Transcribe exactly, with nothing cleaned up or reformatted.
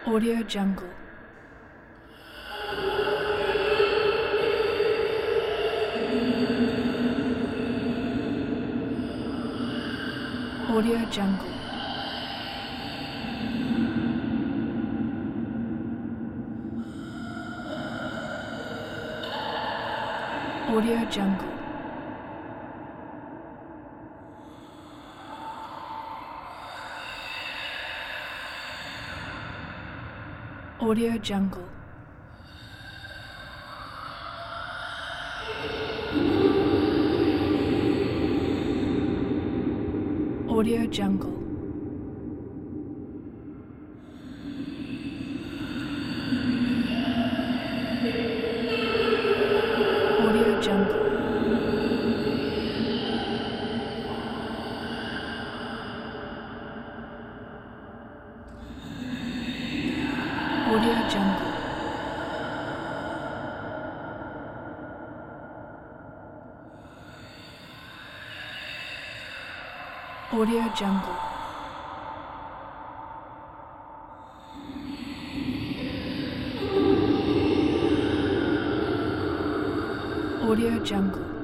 Audio Jungle. Audio Jungle. Audio Jungle. Audio Jungle. Audio Jungle. Audio Jungle. Audio Jungle. Audio Jungle. Audio Jungle.